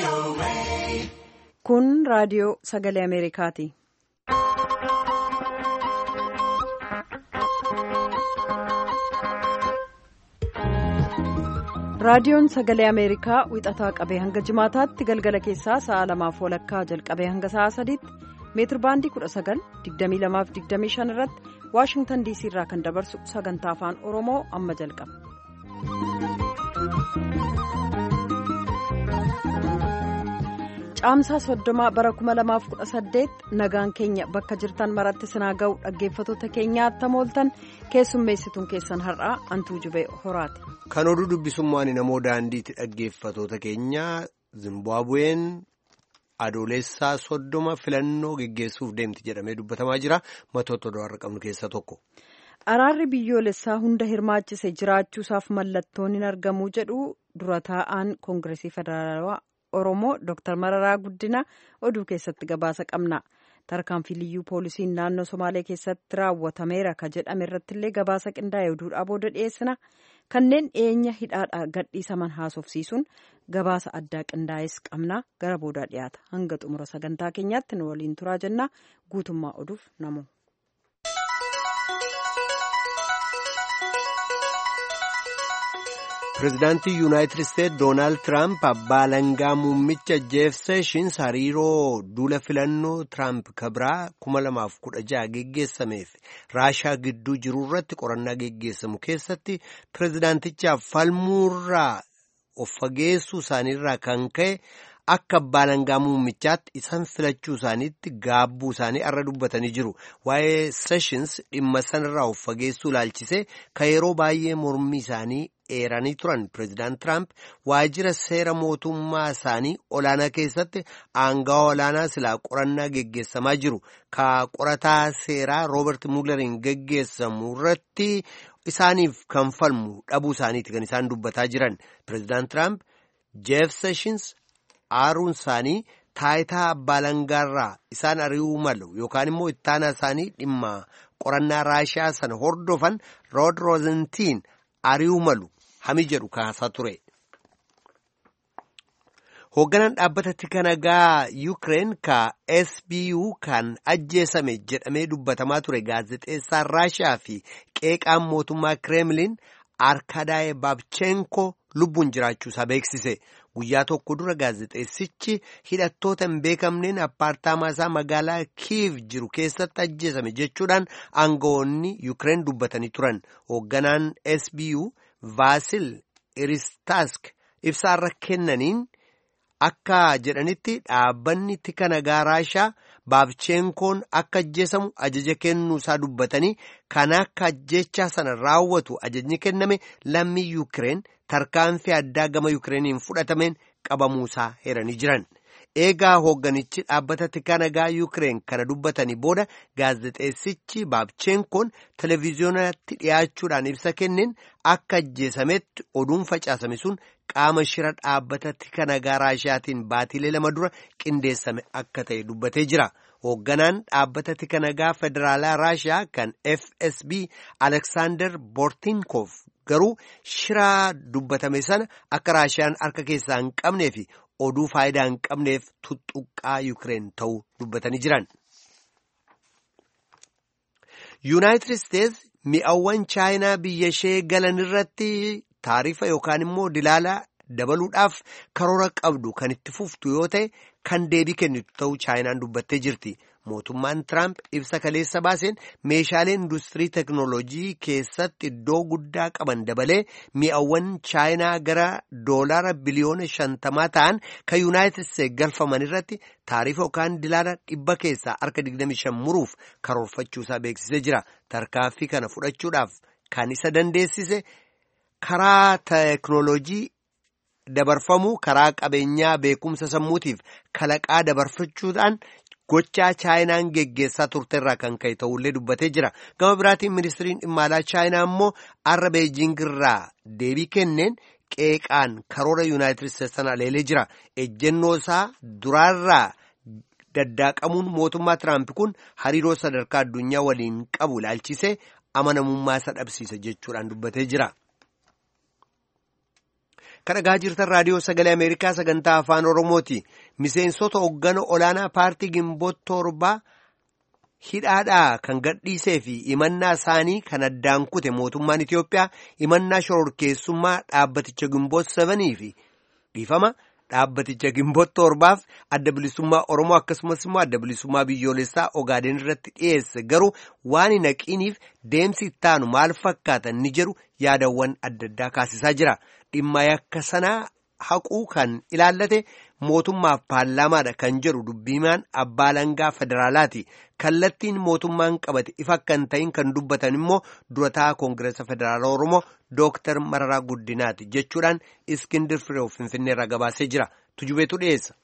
Kun raadiyoo sagalee Ameerikaati. Raadiyoon sagalee Ameerikaa wixataa qabee hanga jimaataatti galgala keessaa sa'a 2:00 jalqabee hanga sa'a 3tti meetirbaandii 19:22-25 irratti Waashingtan DC irraa kan dabarsu sagantaa afaan Oromoo amma jalqaba. Caamsaa 30 bara 2018 nagaan keenya bakka jirtan maratti sinaa ga'u dhaggeeffatoota keenyaa attamooltan keessummeessituun keessan har'aa Antuu Jubee Horaati. Kan oduu dubbisummaan namoo daandiitti dhaggeeffatoota keenyaa Zimbaabuween adoolessaa 30 filannoo geggeessuuf deemti jedhamee dubbatamaa jira. Matoota oduu har'a qabnu keessaa tokko. Araarri biyyoolessaa hunda hirmaachise jiraachuusaaf mallattoon hin argamu jedhu dura taa'aan Koongireesii Federaalawaa Oromoo Dr. Mararaa Guddina oduu keessatti gabaasa qabna. Tarkaanfii liyyuu poolisiin naannoo Somaalee keessatti raawwatameera ka jedhame irrattillee gabaasa qindaa'e oduudhaa booda dhiyeessina. Kanneen dhiyeenya hidhaadhaa gadhiisaman haasofsiisuun gabaasa addaa qindaa'es qabna. Gara boodaa dhiyaata. Hanga xumura sagantaa keenyaatti nu waliin turaa jenna. Guutummaa oduuf namoo. Pireezidaantii Yuunaayitid Isteetsi Doonaald Tiraamp abbaa alangaa muummicha Jeef Seeshins hariiroo duula filannoo Tiraamp kabraa 2016 geggeessameef Raashaa gidduu jiru irratti qorannaa geggeessamu keessatti pireezidaantichaaf falmuurraa of fageessuu isaaniirraa kan ka'e akka abbaa alangaa muummichaatti isaan filachuu isaaniitti gaabbuu isaanii arra dubbatanii jiru. Waa'ee Seeshins dhimma sanarraa of fageessuu ilaalchisee ka yeroo baay'ee mormii isaanii eeranii turan pireezidaant Tiraamp waajjira seera mootummaa isaanii olaanaa keessatti aangawa olaanaa silaa qorannaa geggeessamaa jiru ka qorataa seeraa Roobert Muuleriin geggeessamu irratti isaaniif kan falmu dhabuu isaaniiti kan isaan dubbataa jiran. Pireezidaant Tiraamp Jeef Seeshins aaruun isaanii taayitaa abbaa alangaarraa isaan ari'uu malu yookaan immoo ittaanaa isaanii dhimma qorannaa Raashaa sana hordofan Rood Roozentiin ari'uu malu hami jedhu kaasaa ture. Hoogganaan dhaabbata tika nagaa Yuukireen ka SBU kan ajjeesame jedhamee dubbatamaa ture gaazexeessaan Raashaa fi qeeqaan mootummaa Kireemliin Arkadaay Baabchenko lubbuun jiraachuusaa beeksise. Guyyaa tokko dura gaazexeessichi hidhattoota hin beekamneen appaartaamaa isaa magaalaa Kiiv jiru keessatti ajjeesame jechuudhaan aangawoonni Yuukireen dubbatanii turan. Hoogganaan SBU Vaasil Iristaask ibsaarra kennaniin akka jedhanitti dhaabbanni tika nagaa Raashaa Baabchenkoon akka ajjeesamu ajaja kennuu isaa dubbatanii kan akka ajjechaa sana raawwatu ajajni kenname lammii Yuukireen tarkaanfii addaa gama Yuukireeniin fudhatameen qabamuusaa heeranii jiran. Eegaa hoogganichi dhaabbata tika nagaa Yuukireen kana dubbatanii booda gaazexeessichi Baabchenkoon televiziyoonatti dhiyaachuudhaan ibsa kenneen akka ajjeesametti oduun facaasame sun qaama shira dhaabbata tika nagaa Raashiyaatiin baatiilee 2 dura qindeessame akka ta'e dubbatee jira. Hoogganaan dhaabbata tika nagaa federaalaa Raashiyaa kan FSB Aleksaandar Bortinkov garuu shiraa dubbatame sana akka Raashiyaan harka keessaa hin qabnee fi oduu faayidaa hin qabneef tuttuqqaa Yuukireen ta'uu dubbatanii jiran. Yuunaayitid Isteetsi mi'awwan Chaayinaa biyya ishee galan irratti taarifa yookaan immoo dilaala dabaluudhaaf karoora qabdu kan itti fuftu yoo ta'e kan deebii kennitu ta'uu Chaayinaan dubbattee jirti. Mootummaan Tiraamp ibsa kaleessa baaseen meeshaalee industirii teknoolojii keessatti iddoo guddaa qaban dabalee mi'awwan Chaayinaa gara $50 biliyoona ta'an kan Yuunaayitid Isteetsi galfaman irratti taarifa yookaan dilaala 100 keessaa harka 25 muruuf karoorfachuusaa beeksisee jira. Tarkaanfii kana fudhachuudhaaf kan isa dandeessise karaa teknoolojii dabarfamuu karaa qabeenyaa beekumsa sammuutiif kalaqaa dabarfachuudhaan gochaa Chaayinaan geggeessaa turte irraa kan ka'e ta'ullee dubbatee jira. Gama biraatiin ministiriin dhimma alaa Chaayinaa immoo arra Beejing irraa deebii kenneen qeeqaan karoora Yuunaayitid Isteetsi sana leelee jira. Ejjennoo isaa duraarraa daddaaqamuun mootummaa Tiraamp kun hariiroo sadarkaa addunyaa waliin qabu ilaalchisee amanamummaa isa dhabsiisa jechuudhaan dubbatee jira. Kan dhagaa jirtan raadiyoo sagalee Ameerikaa sagantaa afaan Oromooti. Miseensota hoggana olaanaa paartii Gimboot torbaa hidhaadhaa kan gadhiisee fi himannaa isaanii kan addaan kute mootummaan Itiyoophiyaa himannaa shororkeessummaa dhaabbaticha Gimboot 7 fi dhiifama dhaabbaticha Gimboot torbaaf adda bilisummaa Oromoo akkasumas immoo adda bilisummaa biyyoolessaa Ogaadeen irratti dhiyeesse garuu waan hin haqiniif deemsi ittaanu maal fakkaatan ni jedhu yaadawwan adda addaa kaasisaa jira. Dhimma yakka sanaa haquu kan ilaallate mootummaaf paarlaamaadha kan jedhu dubbiimaan abbaa alangaa federaalaati. Kallattiin mootummaan qabate ifa akka hin ta'in kan dubbatan immoo durataa koongireesa federaala Oromoo Dooktar Mararaa Guddinaati jechuudhaan Iskindir Fireew Finfinneerraa gabaasee jira. Tujubeetu dhiyeessa.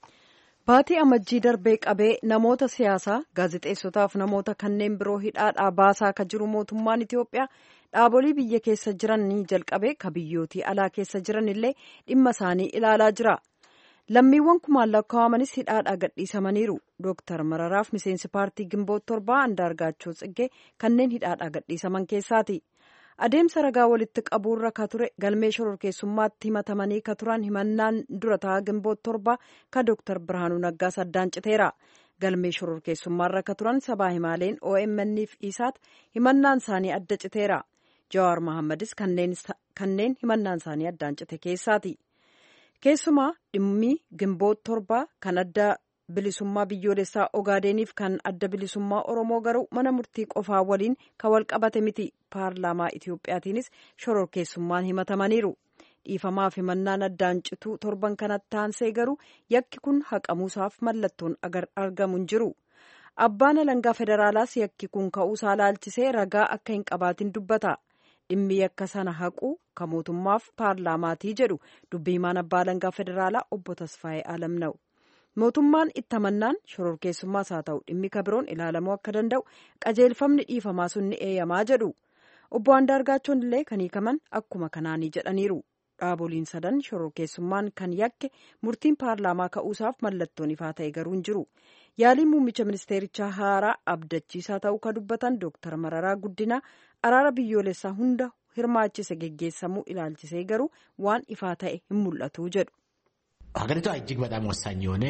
Baatii amajjii darbee qabee namoota siyaasaa, gaazexeessotaaf namoota kanneen biroo hidhaadhaa baasaa akka jiru mootummaan Itiyoophiyaa dhaabolee biyya keessa jiran ni jalqabee ka biyyootii alaa keessa jiran illee dhimma isaanii ilaalaa jira. Lammiiwwan kumaan lakkaa'amanis hidhaadhaa gadhiisamaniiru. Dooktar Mararaaf miseensi paartii Gimboot torbaa Andaargaachoo Tsiggee kanneen hidhaadhaa gadhiisaman keessaati. Adeemsa ragaa walitti qabuurra ka ture galmee shororkeessummaatti himatamanii ka turan himannaan durataa Gimboot torbaa ka Dooktar Birhaanuu Naggaas addaan citeera. Galmee shororkeessummaarra ka turan sabaa himaaleen OMN fi Isaat himannaan isaanii adda citeera. Jawaar Mohammadis kanneen himannaan isaanii addaan cite keessaati. Keessumaa dhimmi Gimboot torbaa kan adda bilisummaa biyyoolessaa Ogaadeeniif kan adda bilisummaa Oromoo garuu mana murtii qofaa waliin kan wal qabate miti. Paarlaamaa Itiyoophiyaatiinis shororkeessummaan himatamaniiru. Dhiifamaaf himannaan addaan cituu torban kanatti aansee garuu yakki kun haqamuusaaf mallattoon argamu hin jiru. Abbaan alangaa federaalaas yakki kun ka'uusaa laalchisee ragaa akka hin qabaatin dubbata. Dhimmi yakka sana haquu kan mootummaaf paarlaamaatii jedhu dubbiimaan abbaa alangaa federaalaa obbo Tasfaayee Alamna'u. Mootummaan itti amannaan shororkeessummaas haa ta'u dhimmi kabiroon ilaalamuu akka danda'u qajeelfamni dhiifamaa sun ni eeyyamaa jedhu. Obbo Andaargaachoon illee kan hiikaman akkuma kanaanii jedhaniiru. Dhaaboliin sadan shororkeessummaan kan yakke murtiin paarlaamaa ka'uusaaf mallattoon ifaa ta'e garuu hin jiru. Yaaliin muummicha ministeerichaa haaraa abdachiisaa ta'uu kan dubbatan Dooktar Mararaa Guddinaa araara biyyoolessaa hunda hirmaachise geggeessamuu ilaalchisee garuu waan ifaa ta'e hin mul'atu jedhu. ሀገሪቷ እጅግ በጣም ወሳኝ የሆነ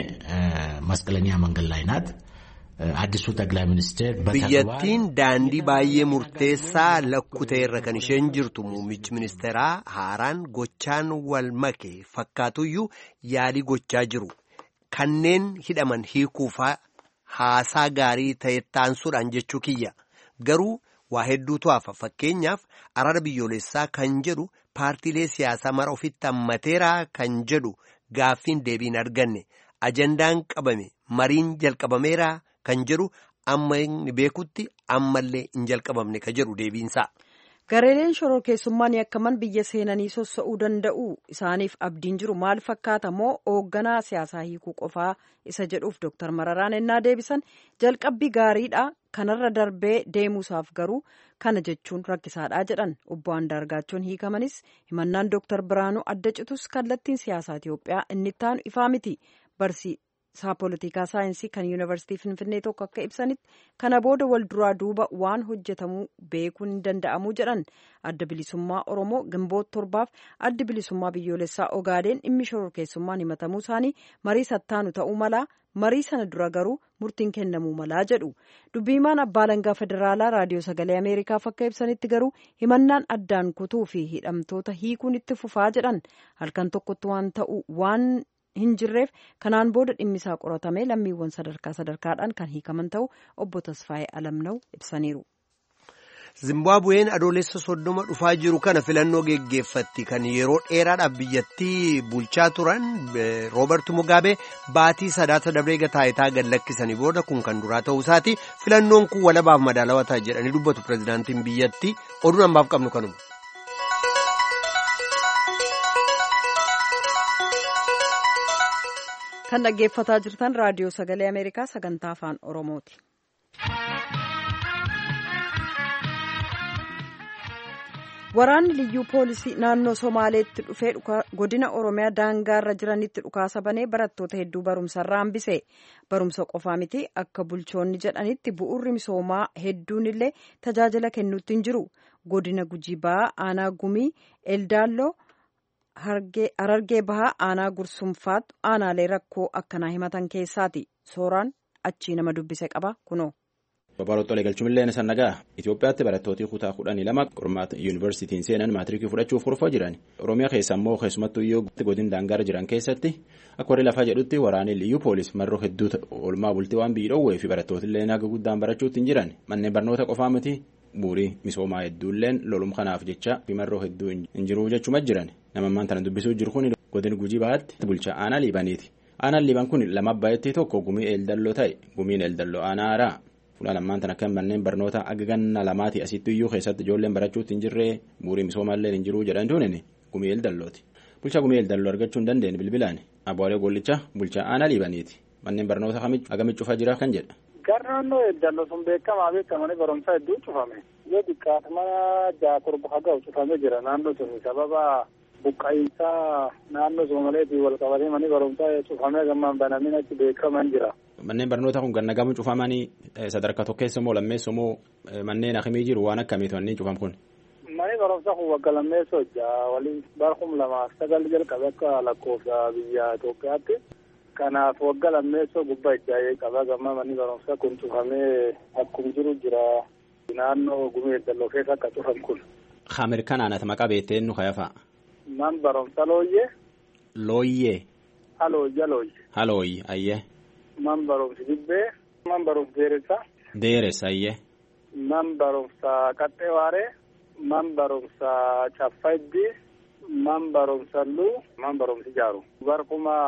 መስቀለኛ መንገድ ላይ ናት። አዲሱ ጠቅላይ ሚኒስትር biyyattiin daandii baay'ee murteessaa lakkutee irra kan isheen jirtu muummichi ministeeraa haaraan gochaan wal make fakkaatuyyuu yaalii gochaa jiru. Kanneen hidhaman hiikuufaa haasaa gaarii ta'e taansuudhaan jechuu kiyya. Garuu waa hedduutu hafa. Fakkeenyaaf araara biyyoolessaa kan jedhu paartiilee siyaasaa mara ofitti hammateeraa kan jedhu gaaffiin deebiin arganne. Ajandaan qabame mariin jalqabameeraa kan jedhu amma inni beekutti ammallee hin jalqabamne ka jedhu deebiinsaa. Gareeleen shororkeessummaan yakkaman biyya seenanii sossa'uu danda'u isaaniif abdiin jiru maal fakkaata moo hoogganaa siyaasaa hiikuu qofaa isa jedhuuf Dooktar Mararaan ennaa deebisan jalqabbii gaariidha kanarra darbee deemuusaaf garuu kana jechuun rakkisaadha jedhan. Obbo Andaargaachoon hiikamanis himannaan Dooktar Biraanuu adda citus kallattiin siyaasaa Itiyoophiyaa inni ittaanu ifaa miti. Barsiisaa poolitikaa saayinsii kan yuunivarsiitii Finfinnee tokko akka ibsanitti kana booda wal duraa duuba waan hojjetamuu beekuun hin danda'amu jedhan. Adda bilisummaa Oromoo Gimboot torbaaf adda bilisummaa biyyoolessaa Ogaadeen dhimmi shororkeessummaan himatamuu isaanii marii sattaanu ta'uu malaa marii sana dura garuu murtiin kennamuu malaa jedhu. Dubbiimaan abbaa alangaa federaalaa raadiyoo sagalee Ameerikaaf akka ibsanitti garuu himannaan addaan kutuu fi hidhamtoota hiikuun itti fufaa jedhan. Halkan tokkotti waan ta'u waan hin jirreef kanaan booda dhimmisaa qoratamee lammiiwwan sadarkaadhaan kan hiikaman ta'u obbo Tasfaayee Alamna'u ibsaniiru. Zimbaabuween adoolessa 30 dhufaa jiru kana filannoo geggeeffatti kan yeroo dheeraadhaaf biyyattii bulchaa turan Rooberti Mugaabee baatii sadaasa dabree taayitaa gad lakkisanii booda kun kan duraa ta'uu isaati. Filannoon kun walabaaf madaalawaa ta'a jedhanii dubbatu pirezidaantiin biyyattii. Oduun ammaaf qabnu kanuma. Kan dhaggeeffataa jirtan raadiyoo sagalee Ameerikaa sagantaa afaan Oromooti. Waraanni liyyuu poolisii naannoo Somaaleetti dhufee godina Oromiyaa daangaarra jiranitti dhukaasa banee barattoota hedduu barumsarraa hambise. Barumsa qofaa miti akka bulchoonni jedhanitti bu'uurri misoomaa hedduun illee tajaajila kennuutti hin jiru. Godina Gujii Ba'aa, Aanaa Gumii, Eldaalloo, Harargee bahaa aanaa gursumfaatu aanaalee rakkoo akkanaa himatan keessaati. Sooraan achii nama dubbise qaba kunoo. Babal'oottolee galchuun sannagaa Itoophiyaatti barattoota kutaa 12 qormaata yuunivarsiitiin seenan maatiriikii fudhachuuf kurfaa jiran. Oromiyaa keessa immoo keessumattuu iyyuu godina daangaa jiran keessatti akka warri lafaa jedhutti waraanni liyyuu poolis marroo hedduu oolmaa bultii waan biyyi dhoowwee fi barattoota naga guddaan barachuutti hin jiran. Manneen barnoota qofaa miti bu'uurii misoomaa hedduulleen lolum kanaaf jecha marroo hedduu hin jiru jechuma jiran. Nama ammaan tana dubbisuu jiru kun godina Gujii Bahaatti bulchaa aanaa Liibaniiti. Aanaan Liiban kun lama abbaayatti tokko gumii eeldalloo ta'e gumiin eeldalloo aanaa haaraa. Fuudhaan ammaan tana kan manneen barnoota aga ganna lamaati asitti iyyuu keessatti ijoolleen barachuutti hin jirree bu'uurii misoomaallee hin jiru jedhan duunini gumii eeldallooti. Bulchaa gumii eeldalloo argachuu hin dandeenye bilbilaan Abbu'aalee Gollichaa bulchaa aanaa Liibaniiti. Manneen barnoota agamitti cufaa jira kan jedha. Garnaannoo eeldalloo sun beekamanii barumsa hedduu cufame. Yoo xiqqaatuma jaakorba haga'u cufamee jira naannoo sun sababa buqqa'iinsaa naannoo Somaaleetiin wal qabatee manni barumsaa cufamee gammaan banameen achi beekaman jira. Manneen barnoota kun gannagamu cufamanii sadarkaa tokkeessa moo lammeessa moo manneen akkamii jiru waan akkamiitu wanni cufam kun? Manni barumsaa kun wagga lammeessa hojjaa waliin bara 2009 jalqabe akka lakkoofsa biyya Itoophiyaatti. Kanaaf wagga lammeessa gubbaa ijaa'ee qaba gammaa manni barumsaa kun cufamee akkuma jiru jira naannoo gumii eeldalloo keessa akka cufam kun. Ameerikaanaan maqaa beekteen nu kayafa. Man barumsa looyyee. Looyyee. Halooyye ayyee. Man barumsi dibbee. Man barumsi deeressa. Deeressa ayyee. Man barumsa qaxxee waaree. Man barumsa caffayddi. Man barumsa luu. Man barumsi jaaru. Bara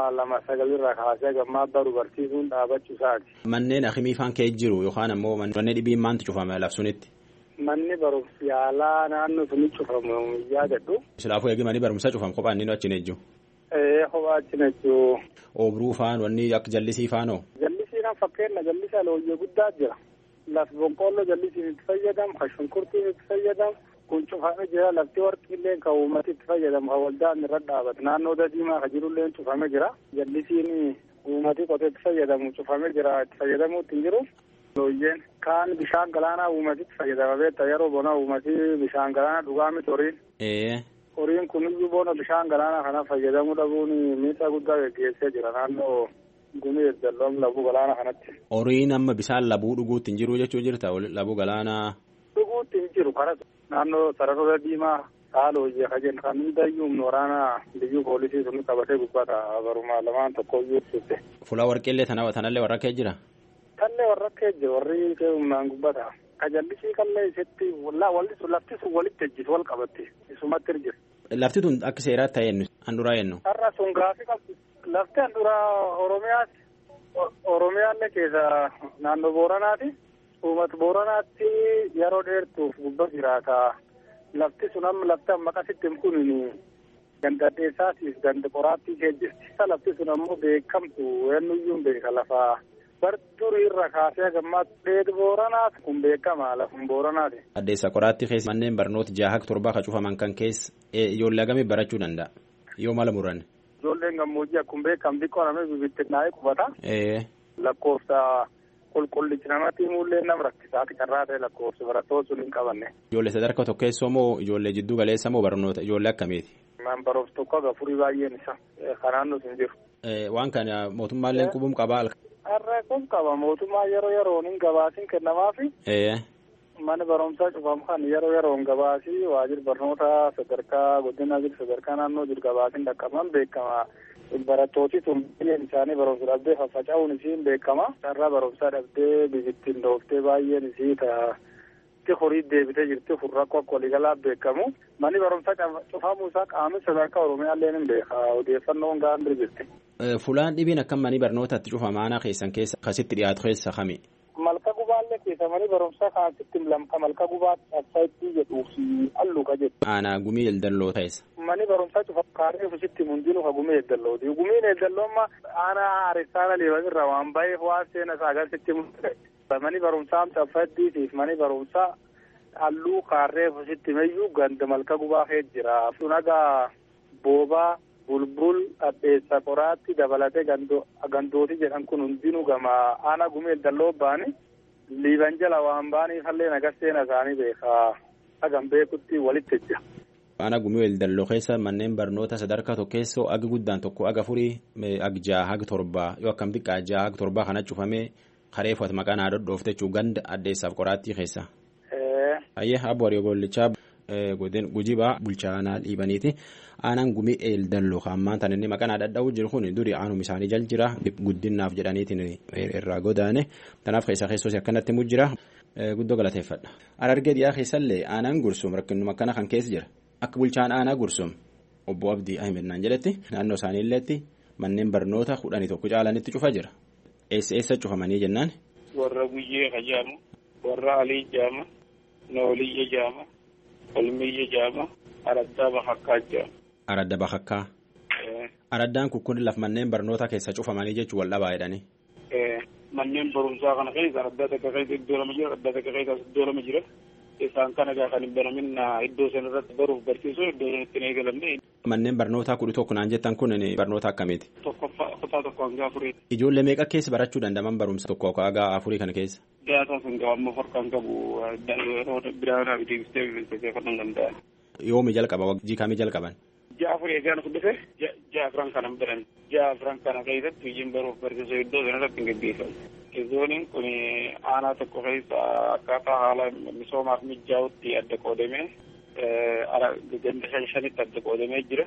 2009 kaasee gammaa baru barsiisuun dhaabachuu isaati. Manneen akkamii faan kee jiru yookaan ammoo manneen dhibiin maantu cufame labsunitti? Manni barumsi yaalaa naannoo suni cufamu yaadadhu. Silaafuu eegi manni barumsaa cufam kophaan inni achi nejju. Kophaa achi nejju. Oobruu faan wanni akka jallisii faanoo. Jallisiin fakkeenya jallisaa looyyee guddaa jira. Lafi boqqoolloo jallisiin itti fayyadamu, kan shunkurtiin itti fayyadamu, kun cufamee jira lafti warqillee kan uummati itti fayyadamu, kan waldaan irra dhaabatu naannoo Dadiimaa kan jirullee cufamee jira. Jallisiin uummati qotee itti fayyadamu cufamee jira itti fayyadamuutti hin jiru. Looyyeen kaan bishaan galaanaa uumatitti fayyadama beektaa yeroo bona uumati bishaan galaanaa dhugaa miti horiin. Horiin kuniyyuu bona bishaan galaanaa kana fayyadamuu dhabuun miidhaa guddaa geggeessee jira naannoo gumii eeldalloo labuu galaanaa kanatti. Horiin amma bishaan labuu dhuguutti hin jiru jechuu jirta labuu galaanaa. Dhuguutti hin jiru karaa naannoo Sararoo Diimaa Haalooyyee kajen kan hundayyuu waraana biyyuu poolisii sun qabatee gubbata barumaa lamaan tokkoyyuu ibsite. Fuula warqillee tanallee warra kee jira. Kallee warra kee jiru warri humnaan gubbata. Kajallisii kallee isitti lafti sun walitti ejjitu wal qabatti isumatti jira. Lafti tun akka seeraatti ta'e handuraa yennu. Har'a sun gaafii qabdi. Lafti handuraa Oromiyaati. Oromiyaallee keessa naannoo Booranaati. Uummata Booranaatti yeroo dheertuuf gubba jiraata. Lafti sun amma lafti amma qasitti kun gandadheessaatiif ganda qoraattii kee jirti. Lafti sun ammoo beekamtu eenyuyyuu beeka lafaa. Barturii irra kaasee gammaatti dheedhi Booranaati kun beekama lafun Booranaati. Addeessa qoraattii keessa manneen barnoota 6-7 kan cufaman kan keessa ijoollee hagamii barachuu danda'a yoo mala muran. Ijoolleen gammoojjii akkuma beekamu xiqqoo namni bibittinnaa'ee qubata. Lakkoofsa qulqullichi namatti himullee nama rakkisaa akka carraa ta'e lakkoofsa barattoota sun hin qabanne. Ijoollee sadarkaa tokkeessoo moo ijoollee jidduu galeessa moo barnoota ijoollee akkamiiti? Man barumsa tokko aga furii baay'een isa kanaan nuti hin jiru. Waan kana mootummaallee qubum qabaa. Har'a kun qaba mootummaa yeroo yeroon hin gabaasin kennamaafi. Mana barumsaa cufamu kan yeroo yeroon gabaasii waajjira barnoota sadarkaa godina jiru sadarkaa naannoo jiru gabaasin dhaqqaban beekama. Barattooti sun baay'een isaanii barumsa dhabdee faffaca'uun isiin beekama. Carraa barumsaa dhabdee bibittiin dhooftee baay'een isii ta'a horii deebitee jirti kun rakkoo akka waliigalaa beekamu. Manni barumsaa cufamuu isaa qaamni sadarkaa Oromiyaallee ni beeka. Odeeffannoon gahaan jirti. Fuulaan dhibiin akka manni barnootaatti cufama aanaa keessan keessa akkasitti dhiyaatu keessa kami? Malka gubaallee keessa manni barumsaa kanatti lamka malka gubaatti asfaayitii jedhuu fi alluuqa jedhu. Aanaa gumii eeldalloo ta'es. Manni barumsaa cufa kaaree ofiisitti hundinuu ka gumii eeldallooti. Gumiin eeldalloo amma aanaa Aaristaana Liibanirraa waan baay'eef waan seena isaa agarsiisti mul'ate. Manni barumsaa asfaayiitiif manni barumsaa halluu kaaree ofiisitti meyyuu ganda malka gubaa kee jira. Sunagaa boobaa. Bulbul addeessa qoraatti dabalatee gandooti jedhan kun hundinuu gama aanaa gumii eeldalloo baani liiban jala waan baaniif hallee nagas seena isaanii beekaa hagam beekutti walitti ejja. Aanaa gumii Eeldalloo keessa manneen barnoota sadarkaa tokkeessoo agi guddaan tokko aga furii agi jaha agi torbaa yoo akkam xiqqaa jaha agi torbaa kana cufamee kareeffatu maqaan haa dhodhoofte jechuun ganda addeessaaf qoraattii keessa. Ayyee abbo Hariyoo Gollichaa Gujibaa bulchaanaa dhiibaniiti. Aanaan gumii Eeldalloo ammaan tan inni maqaan haa dhadha'uu jiru kun durii aanuma isaanii jal jira guddinaaf jedhaniitiin irraa godaane kanaaf keessoo akkanatti mu jira. Guddoo galateeffadha. Harargee dhiyaa keessallee aanaan Gursum rakkinuma akkana kan keessa jira. Akka bulchaan aanaa Gursum obbo Abdii Ahmed naan jedhetti naannoo isaaniilleetti manneen barnoota 11 caalanitti cufa jira. Eessa cufamanii jennaan? Warra Guyyee Kajaamu, warra Alii Jaama, Nooliyya Jaama, Olmiyya Jaama, Araddaa Bakakkaa Jaama. Aradda Bakakkaa. Araddaan kun laf manneen barnoota keessa cufamanii jechuun wal dhabaa jedhanii. Manneen barumsaa kana keessa adda takka keessa iddoo lama jira adda takka keessa iddoo lama jira isaan kana kan hin banamin iddoo san irratti baruuf barsiisuu iddoo sanatti hin eegalamne. Manneen barnootaa 11 naan jettan kun barnoota akkamiiti? Kutaa tokko hanga afurii. Ijoollee meeqa keessa barachuu dandaman barumsa tokko hanga afurii kana keessa? Daataa sun gabaammoo farkaan qabu biraanaa fi deebistee bilbilisee kan danda'an. Yoomi jalqaba wajjii kamii jalqaban? Ja'a afurii eegaan fudhate ja'a afuran kana biran ja'a afuran kana keessatti hojiin baruuf barsiisuu iddoo sanarratti hin gaggeeffamu. Zooniin kun aanaa tokko keessa akkaataa haala misoomaaf mijaa'utti adda qoodamee ganda shanitti adda qoodamee jira.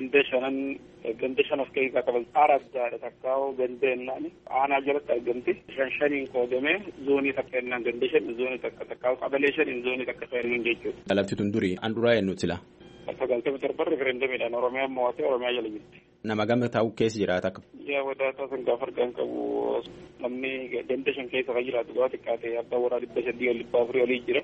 Ganda shan of keessaa qaban araddaadha takkaa'oo ganda ennaan aanaa jalatti argamti. Shaniin qoodamee zoonii takka ennaan ganda shan zoonii takka takkaa'oo qabalee shaniin zoonii takka fayyadaman jechuudha. Lafti tun durii an duraa eenyuuti sila? Sagaltee torban referendamiidhaan Oromiyaan mo'atee Oromiyaa jala jirti. Nama gama taa'u keessa jiraata akka. Yaa wadaataa san gaafa argaan qabu namni ganda shan keessa kan jiraatu gaafa xiqqaate abbaa warraa 300 olii jira.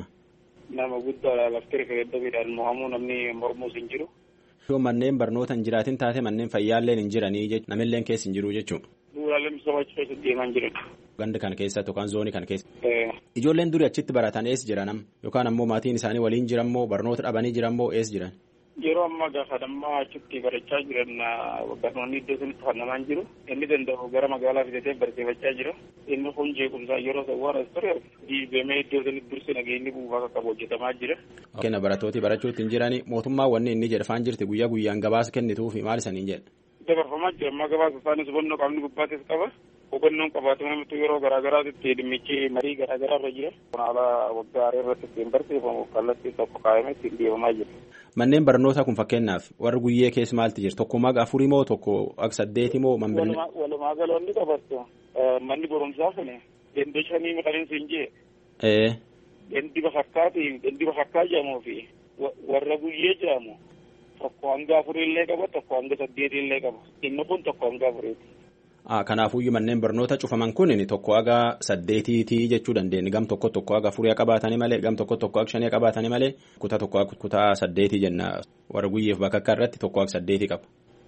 Nama guddaa laftee referendamiidhaan mo'amuu namni mormuus hin jiru. Yoo manneen barnoota hin jiraatin taate manneen fayyaallee hin jiranii jechuudha. Namillee keessa hin jiru jechuudha. Bu'uuraalee misoomaa keessa deemaa jiran. Ganda kana keessatti yookaan zoonii kana keessa. Ijoolleen durii achitti baratan eessa jiran yookaan ammoo maatiin isaanii waliin jiran moo barnoota dhabanii jiran moo eessa jiran? Yeroo ammaa gaafa dammaa achitti barachaa jiran barnoonni iddoo sanitti fannamaan jiru. Inni danda'u gara magaalaa fidatee barsiifachaa jira. Inni kun jeequmsaa yeroo sawwaara ture diigamee iddoo sanitti dursi nageenyi buufaa akka qabu hojjetamaa jira. Kenna barattooti barachuutti hin jirani mootummaa wanni inni jedha faan jirti guyyaa guyyaan gabaasa kennituufi maal isaniin jedha? Dabarfamaa jira ammaa gabaasa isaanis hubannoo qaamni gubbaatis qaba. Hubannoon qabaatanii yeroo garaagaraatti dhimmichi marii garaagaraa irra jira. Haala waggaa irratti ittiin barsiifamu kallattii tokko kaa'amee ittiin deemamaa jira. Manneen barnootaa kun fakkeenyaaf warra Guyyee keessa maalti jira? Tokko maga afurii moo tokko akka 8 moo mambilli? Walumaa galoonni qabattu manni barumsaa kun ganda shanii maqaleen siin jee. Gandi Bakakkaa jedhamuu fi warra Guyyee jedhamu tokko hanga afurii illee qaba tokko hanga 8 illee qaba. Inni kun tokko hanga afuriiti. Kanaafuu manneen barnoota cufaman kun tokko haga 8 jechuu dandeenya. Gam tokko haga 4 qabaatanii malee gam tokko haga 5 qabaatanii malee kutaa tokko haga kutaa 8 jenna. Warra Guyyeef Bakakkaa irratti tokko haga 8 qaba.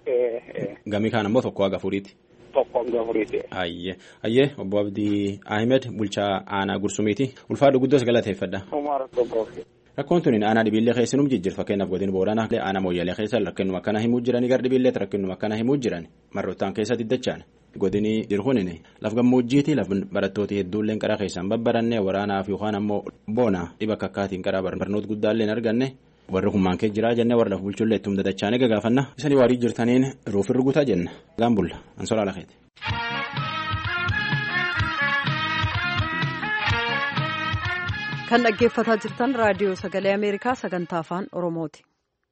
Gamii kaan ammoo tokko haga 4ti. Tokko haga 4ti. Ayyee obbo Abdii Ahmed bulchaa aanaa Gursumiiti. Ulfaadhu guddoos galateeffadha. Rakkoon tuni aanaa dhibiillee keessanum jijjiirra fakkeenyaaf godina Booranaa aanaa Mooyyalee keessa rakkinuma akkana himuu jiranii gara dhibiilleetti rakkinuma akkana himuu jiran marroottaan keessatti dachaan. Godini dirhuun laf gammoojjiiti laf barattooti hedduulleen qaraa keessaan babbaranne waraanaaf yookaan ammoo boona dhiba kakkaatiin qaraa barnoota guddaallee hin arganne warri hummaan kee jiraa jenne warra laf bulchullee ittum dadachaan eega gaafanna isanii waarii jirtaniin ruufin rugutaa jenna gaambulla ansoraa lakeeti. Kan dhaggeeffataa jirtan raadiyoo sagalee Ameerikaa sagantaa afaan Oromooti.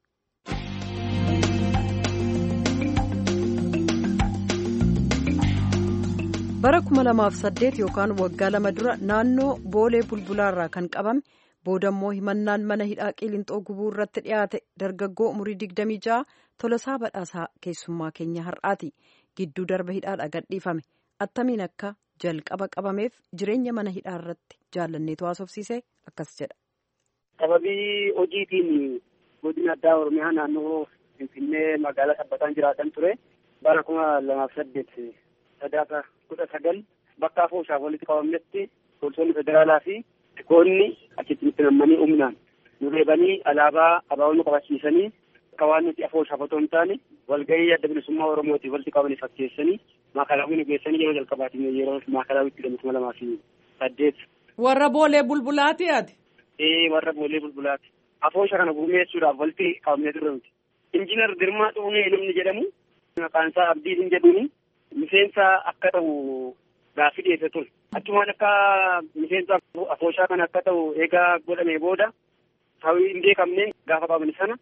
Bara 2008 yookaan waggaa 2 dura naannoo Boolee Bulbulaarraa kan qabame boodammoo himannaan mana hidhaa Qilinxoo gubuu irratti dhiyaate dargaggoo umurii 26 Tolasaa Badhaasaa keessummaa keenya har'aati. Gidduu darba hidhaadhaa gadhiifame attamiin akka jalqaba qabameef jireenya mana hidhaa irratti jaallanneetu haasofsiise akkas jedha. Sababii hojiitiin godina addaa Oromiyaa naannoo Finfinnee magaalaa Sabbataan jiraatan ture bara 2008 sadaasa 19 bakka afooshaaf walitti qabamnetti poolisoonni federaalaa fi tikoonni achitti nutti nammanii humnaan nu reebanii alaabaa abaawonni qabachiisanii akka waan nuti afooshaaf otoo hin taane walgahii adda bilisummaa Oromootiif walitti qabanii fakkeessanii maakalaawii nu geessanii yeroo jalqabaatiin yeroo maakalaawwitti 2008. Warra Boolee Bulbulaati ati? Warra Boolee Bulbulaati. afoosha kana gurmeessuudhaaf walitti qabamee turre nuti. Injiinar Girmaa Xuunee namni jedhamu maqaan isaa Abdiin jedhuuni miseensa akka ta'u gaaffii dhiyeesse ture. Achumaan akka miseensa afooshaa kana akka ta'u eegaa godhamee booda hawwii hin beekamneen gaafa qabne sana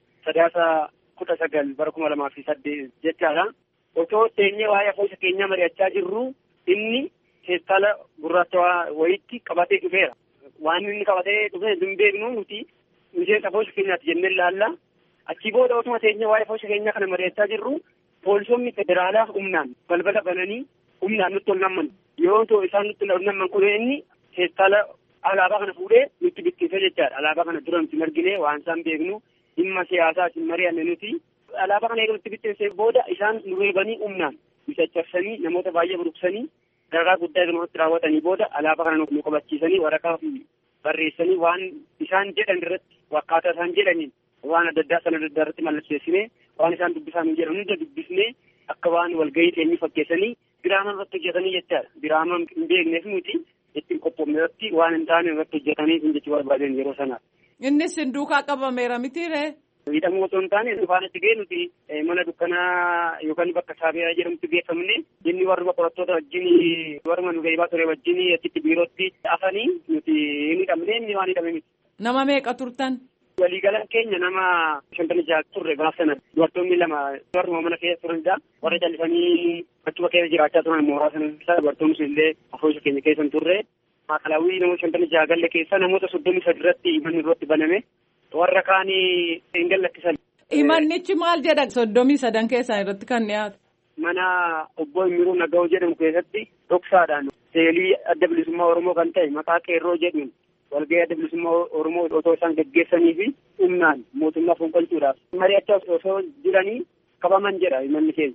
19/9/2008 jechaadha. Otoo teenyee waa'ee afoosha keenyaa mari'achaa jirru inni teessala gurraacha wayiitti qabatee dhufeera. Waan inni qabatee dhufe hin beeknu nuti miseensa afoosha keenyaati jennee ilaalla. Achii booda otuma teenyee waa'ee afoosha keenyaa kana mari'achaa jirru poolisonni federaalaa humnaan balbala bananii humnaan nutti ol namman. Yoo ta'u isaan nutti ol namman kun inni teessala alaabaa kana fuudhee nutti bittiise jechaadha. Alaabaa kana dura nuti marginee waan isaan beeknu dhimma siyaasaa isin mari'anne nuti. Alaabaa kana eega nutti bittiisee booda isaan nu reebanii humnaan nu caccabsanii namoota baay'ee buruqsanii dararaa guddaa irratti raawwatanii booda alaabaa kana nu qabachiisanii waraqaa fi barreessanii waan isaan jedhan irratti akkaataa isaan jedhaniin waan adda addaa sana adda addaa irratti mallatteessinee waan isaan dubbisan jedhan hunda dubbisnee akka waan walgahii teenyee fakkeessanii diraama irratti hojjetanii jechaadha. Diraama hin beekneef nuti ittiin qophoofne irratti waan hin taane irratti hojjetanii jechuu barbaadan yeroo sanaa. Innis duukaa qabameera mitiiree? Hidhamuu otoo hin taane dhufaan itti ga'e nuti mana dukkanaa yookaan bakka saafiyaa jedhamutti geeffamne inni warra qorattoota wajjin warra nu geejjibaa ture wajjin achitti biirootti afanii nuti hin hidhamne inni waan hidhame miti. Nama meeqa turtan? Waliigalaan keenya nama 56 turre gaaf sana dubartoonni 2 warra mana keessa turanidha. Warra callisanii achuma keessa jiraachaa turan mooraa sana dubartoonni illee afoosha keenya keessa hin turre. Maakalaawwii namoota 56 galle keessa namoota 33 irratti manni irratti baname. Warra kaanii hin gallattisan. Himannichi maal jedha 33 keessaa irratti kan dhiyaate? Mana obbo Imiruu Naga'oo jedhamu keessatti dhoksaadhaan seelii adda bilisummaa Oromoo kan ta'e maqaa qeerroo jedhuun walgahii adda bilisummaa Oromoo otoo isaan gaggeessanii fi humnaan mootummaa fonqolchuudhaaf mari'achaa osoo jiranii qabaman jedha himanni keenya.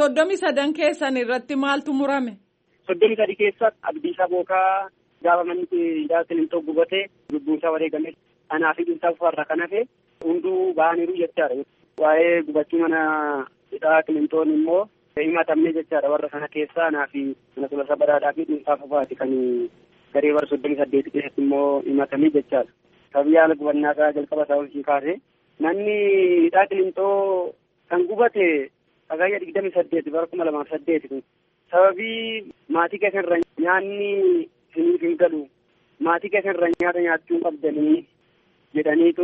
33 keessan irratti maaltu murame? 33 keessa Abdiisaa Bookaa gaafa manni Qiliinxoo gubatee lubbuunsaa wareegame. Anaa fi dhuunfaa farra kan hafe hunduu ba'aniiru jechaadha. Waa'ee gubachuu mana hidhaa Qiliinxoon immoo himatamne jechaadha. Warra kana keessaa anaa fi mana Tolasaa Badhaadhaa fi dhuunfaa fafaati kan garee bara 38 keessatti immoo himatamne jechaadha. Sababii haala gubannaa isaa jalqaba isaa olii kaase manni hidhaa Qiliinxoo kan gubate sagayya 28 bara 2008 kun sababii maatii keessa irra nyaanni isiniif hin galu maatii keessa irra nyaata nyaachuu qabdanii jedhaniitu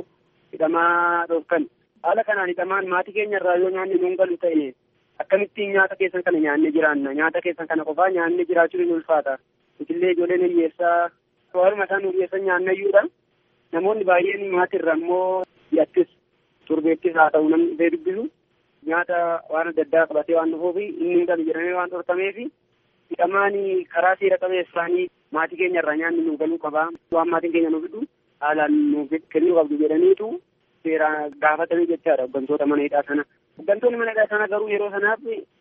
hidhamaa dhorkan. Haala kanaan hidhamaan maatii keenya irraa yoo nyaanni nuun galu ta'e akkamittiin nyaata keessan kana nyaannee jiraanna? Nyaata keessan kana qofaa nyaannee jiraachuu ni ulfaata. Itillee ijoolleen hiyyeessaa warruma isaan hiyyeessan nyaannayyuudha. Namoonni baay'een maatii irraa immoo hidhattis turbeettis haa ta'u namni dhufee dubbisu nyaata waan adda addaa qabatee waan dhufuuf inni hin galu jedhamee waan dhorkameef hidhamaan karaa seera qabeessaanii maatii keenya irraa nyaanni nu galuu qabaa. Waan maatiin keenya nu fidhu haalaan nuuf kennuu qabdu jedhaniitu seeraan gaafatanii jechaadha hooggantoota mana hidhaa sana. Hooggantoonni mana hidhaa sana garuu yeroo sanaaf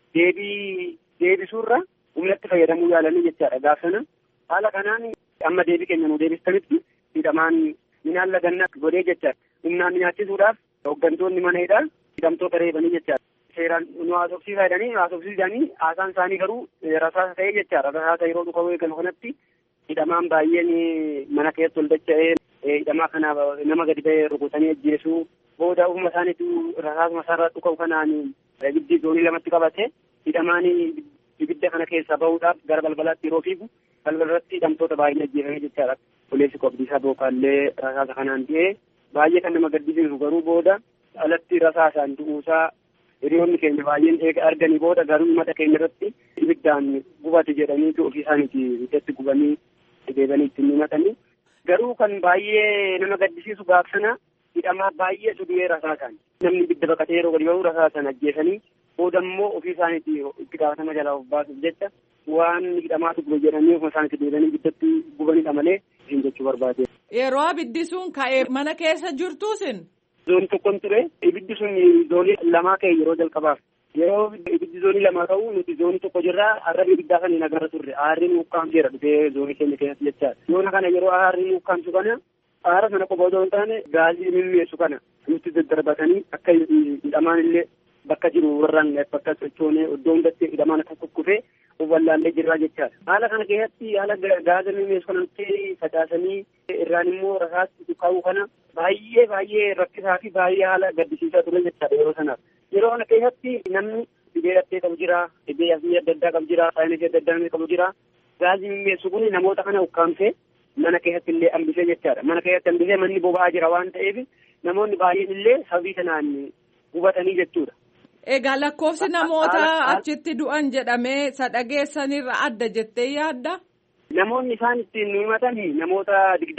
deebisuurra humnatti fayyadamuu yaalanii jechaadha gaaf sana. Haala kanaan amma deebii keenya nu deebistanitti hidhamaan minaan laganna godhee jechaadha. Humnaan nyaachisuudhaaf hooggantoonni mana hidhaa hidhamtoota reebanii jechaadha. Seeraan nu haasofsiisanii haasaan isaanii garuu rasaasa ta'ee jechaadha. Rasaasa yeroo dhufa eegalu kanatti hidhamaan baay'een mana keessatti ol dacha'ee hidhamaa kana nama gadi ba'ee rukutanii ajjeesuu booda ufuma isaaniitu rasaasuma isaarraa dhukaa'u kanaan ibiddi zoonii lamatti qabate hidhamaan ibidda kana keessaa bahuudhaaf gara balbalaatti yeroo fiigu balbalarratti hidhamtoota baay'een ajjeefame jechaadha. Pooliisii Abdiisaa Bookaallee rasaasa kanaan du'ee baay'ee kan nama gaddisiisu garuu booda alatti rasaasaan du'uusaa hiriyoonni keenya baay'een eega arganii booda garuu uummata keenya irratti ibiddaan gubate jedhaniitu ofii isaaniiti iddatti gubanii deebanii ittiin himatanii. Garuu kan baay'ee nama gaddisiisu gaaf sana hidhamaa baay'eetu du'ee rasaasaan namni ibidda baqatee yeroo gadi ba'u rasaasaan ajjeesanii booda immoo ofii isaaniiti itti gaafatama jalaa of baasuuf jecha waan hidhamaatu gube jedhanii ofuma isaaniiti deebanii ibiddatti gubanidha malee isin jechuu barbaade. Yeroo abiddi sun ka'ee mana keessa jirtuusin? Zoonii tokkon ture ibiddi sun zoonii lamaa ka'e yeroo jalqabaaf. Yeroo ibiddi zoonii lama ta'u nuti zoonii tokko jirraa arraba ibiddaa kan hin agarra turre aarri nu ukkaamseera dhufee zoonii keenya keessatti jechaadha. Yoona kana yeroo aarri nu ukkaamsu kana aara sana qofa otoo hin taane gaazii mimmeessu kana nutti daddarbatanii akka hidhamaan illee bakka jiru warraan bakka sochoonee iddoo hundatti hidhamaan akka kukkufee wallaallee jirraa jechaadha. Haala kana keessatti haala gaaza mi'eessu kanatti facaasanii irraan immoo rasaatti kaa'uu kana baay'ee rakkisaa fi baay'ee haala gaddisiisaa ture jechaadha yeroo sanaaf. Yeroo kana keessatti namni dhibee dhattee qabu jira, dhibee asii adda addaa qabu jira, saayinsii adda addaa qabu jira. Gaazii mi'eessu kun namoota kana ukkaamsee mana keessatti illee hambisee jechaadha. Mana keessatti hambisee manni boba'aa jira waan ta'eef namoonni baay'een illee sababii kanaan hubatanii jechuudha. Egaa lakkoofsi namoota achitti du'an jedhamee sadhageessanirra adda jettee yaadda? Namoonni isaan ittiin nu himatanii namoota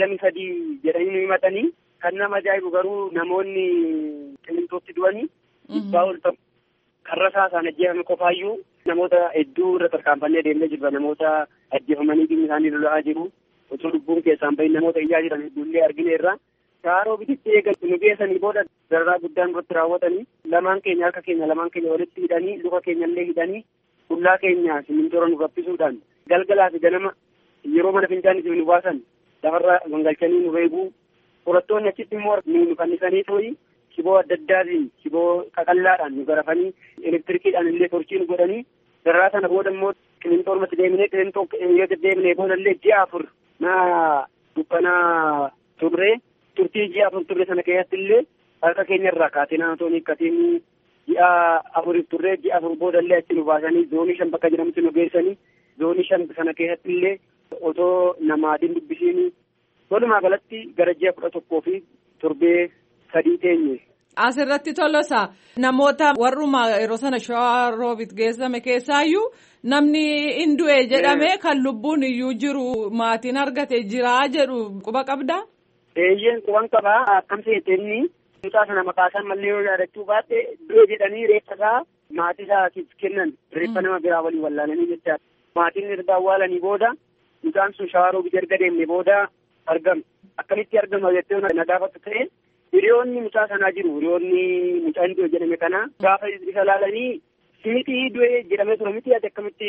23 jedhanii nu himatanii kan nama ajaa'ibu garuu namoonni qilleentotti du'anii dhibbaa ol ta'u karra isaan ajjeefame qofaayyuu namoota hedduu irra tarkaanfannee deemnee jirra. Namoota ajjeefamanii dhimmi isaanii lola'aa jiru. Osoo lubbuun keessaan bahin namoota iyyaa jiran hedduullee argineerra. Shaaroo bititti eegalu nu geessanii booda dararaa guddaan irratti raawwatanii lamaan keenya harka keenya lamaan keenya walitti hidhanii luka keenya illee hidhanii qullaa keenya simintoora nu raffisuudhaan galgalaa fi ganama yeroo mana fincaanii nu baasan lafarra gangalchanii nu reebuu qorattoonni achitti immoo nu fannisanii tooyi shiboo adda addaatiin shiboo qaqallaadhaan nu garafanii elektirikiidhaan illee torchii nu godhanii dararaa sana booda immoo qilinxoormatti deemnee qilintoo yoo deddeebinee booda illee ji'a 4 na dukkanaa turree. Turtii ji'a 4 turre sana keessatti illee harka keenya irraa kaatee naannoo hiikkatiin ji'a 4 turre ji'a 4 booda illee achi nu baasanii zoonii 5 bakka jedhamutti nu geessanii zoonii 5 sana keessatti illee otoo namaatiin dubbisiin walumaa galatti gara ji'a 11 fi torbee 3 teenye. Asirratti tolosa namoota warruma yeroo sana shawaa roobit geessame keessaayyuu namni hin du'e jedhame kan lubbuun iyyuu jiru maatiin argate jira jedhu quba qabdaa? Eeyyeen quban qabaa akkam seeteenni mucaa sana maqaa isaan mallee yoo yaadachuu baatte du'e jedhanii reeffa isaa maatii isaatiif kennan reeffa nama biraa waliin wallaalanii jechaadha. Maatiin erga awwaalanii booda mucaan sun shawaa roobit erga deemne booda argame. Akkamitti argama jettee na gaafatu ta'e hiriyoonni mucaa sanaa jiru. Hiriyoonni mucaan du'e jedhame kana gaafa isa laalanii simiti du'e jedhamee ture miti ati akkamitti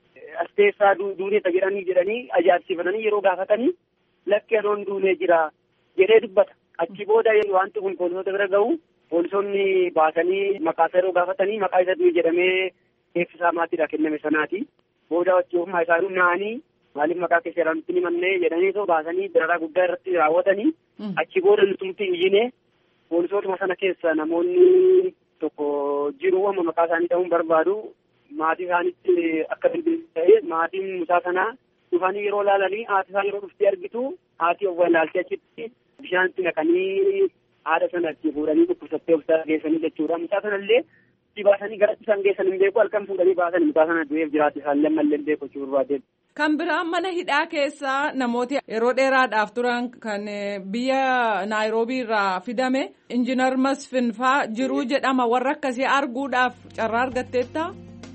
as teessaa duuneeta jedhanii ajaa'ibsiifatanii yeroo gaafatanii lakki adoon duunee jira jedhee dubbata. Achi booda wanti kun poolisoota bira ga'u poolisoonni baasanii maqaa isaa yeroo gaafatanii maqaa isa du'e jedhamee eebbisaa maatiidhaa kenname sanaati. Booda wachii ofumaa isaanii naanii maaliif maqaa keessa jedhamutti ni mannee jedhanii osoo baasanii dararaa guddaa irratti raawwatanii achi booda nutumti iyyine poolisootuma sana keessa namoonni tokko jiru amma maqaa isaanii ta'uun barbaadu maatii isaanitti akka bilbilis ta'e maatiin mucaa sanaa dhufanii yeroo laalanii haati isaa yeroo dhuftee argitu haati of ilaaltee achitti bishaanitti naqanii haadha sana itti fuudhanii dhukkubsattee of geessanii jechuudha. Mucaa sanallee itti baasanii gara isaan geessan hin beeku halkan fuudhanii baasan mucaa sana du'eef jiraate isaan lammallee hin beeku jechuu barbaade. Kan biraan mana hidhaa keessaa namooti yeroo dheeraadhaaf turan kan biyya Naayiroobii irraa fidame injiinar Masfin faa jiruu jedhama warra akkasii arguudhaaf carraa argatteetta?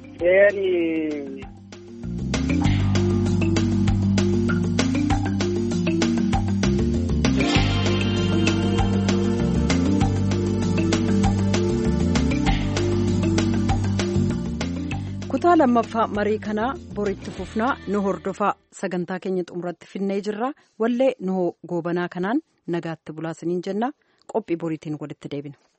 kutaa lammaffaa marii kanaa boritti fufnaa nu hordofaa sagantaa keenya xumuratti finnee jirra wallee nu goobanaa kanaan nagaatti bulaasaniin jenna qophii boriitiin walitti deebina.